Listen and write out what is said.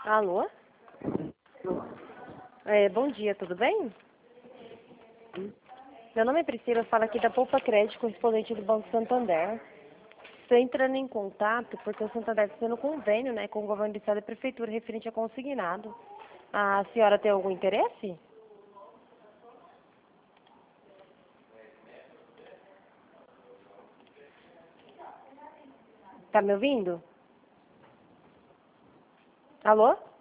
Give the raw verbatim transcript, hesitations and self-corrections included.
Alô? É, bom dia, tudo bem? Meu nome é Priscila, eu falo aqui da Poupa Crédito, correspondente do Banco Santander. Estou entrando em contato porque o Santander está tendo convênio, né, com o governo do estado e a prefeitura referente a consignado. A senhora tem algum interesse? Tá me ouvindo? Alô?